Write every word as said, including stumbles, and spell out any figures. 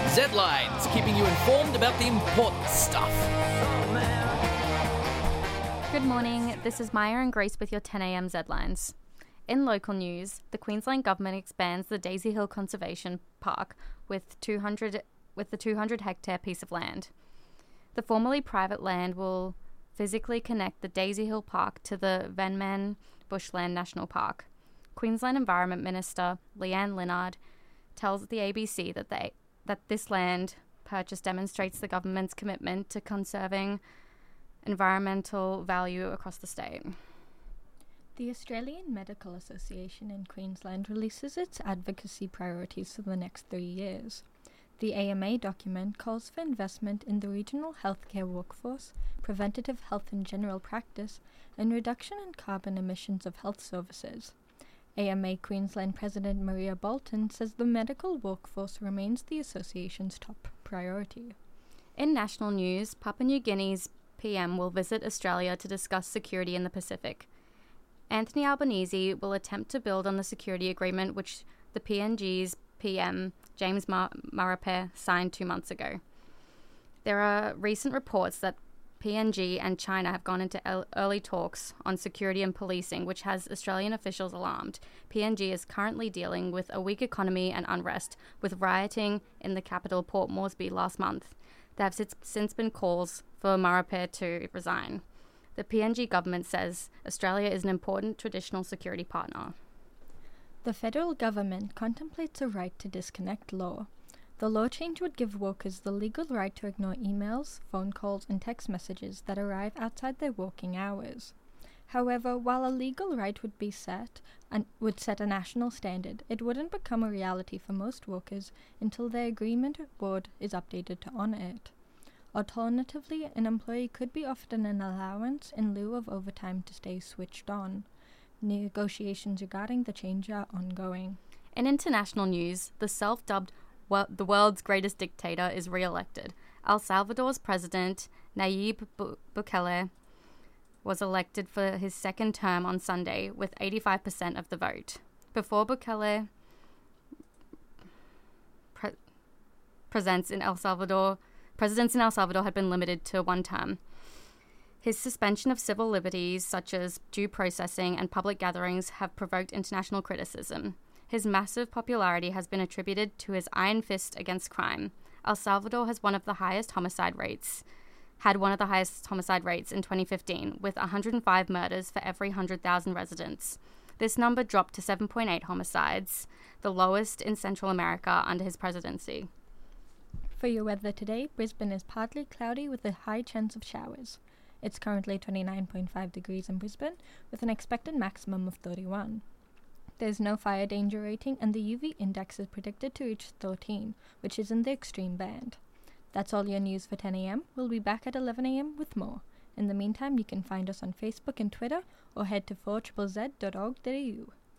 Z-Lines, keeping you informed about the important stuff. Good morning, this is Maya and Grace with your ten a m Z-Lines. In local news, the Queensland Government expands the Daisy Hill Conservation Park with two hundred with the two hundred hectare piece of land. The formerly private land will physically connect the Daisy Hill Park to the Venman Bushland National Park. Queensland Environment Minister Leanne Linnard tells the A B C that they, that this land purchase demonstrates the government's commitment to conserving environmental value across the state. The Australian Medical Association in Queensland releases its advocacy priorities for the next three years. The A M A document calls for investment in the regional healthcare workforce, preventative health and general practice, and reduction in carbon emissions of health services. A M A Queensland President Maria Bolton says the medical workforce remains the association's top priority. In national news, Papua New Guinea's P M will visit Australia to discuss security in the Pacific. Anthony Albanese will attempt to build on the security agreement which the P N G's P M, James Mar- Marape, signed two months ago. There are recent reports that P N G and China have gone into el- early talks on security and policing, which has Australian officials alarmed. P N G is currently dealing with a weak economy and unrest, with rioting in the capital Port Moresby last month. There have since been calls for Marape to resign. The P N G government says Australia is an important traditional security partner. The federal government contemplates a right to disconnect law. The law change would give workers the legal right to ignore emails, phone calls, and text messages that arrive outside their working hours. However, while a legal right would be set and would set a national standard, it wouldn't become a reality for most workers until their agreement board is updated to honour it. Alternatively, an employee could be offered an allowance in lieu of overtime to stay switched on. Negotiations regarding the change are ongoing. In international news, the self-dubbed wo- the world's greatest dictator is re-elected. El Salvador's president, Nayib Bu- Bukele, was elected for his second term on Sunday with eighty-five percent of the vote. Before Bukele pre- presents in El Salvador, presidents in El Salvador had been limited to one term. His suspension of civil liberties, such as due processing and public gatherings, have provoked international criticism. His massive popularity has been attributed to his iron fist against crime. El Salvador has one of the highest homicide rates, had one of the highest homicide rates in twenty fifteen, with one hundred five murders for every one hundred thousand residents. This number dropped to seven point eight homicides, the lowest in Central America under his presidency. For your weather today, Brisbane is partly cloudy with a high chance of showers. It's currently twenty-nine point five degrees in Brisbane, with an expected maximum of thirty-one. There's no fire danger rating, and the U V index is predicted to reach thirteen, which is in the extreme band. That's all your news for ten a m. We'll be back at eleven a m with more. In the meantime, you can find us on Facebook and Twitter, or head to four z z z dot org dot a u.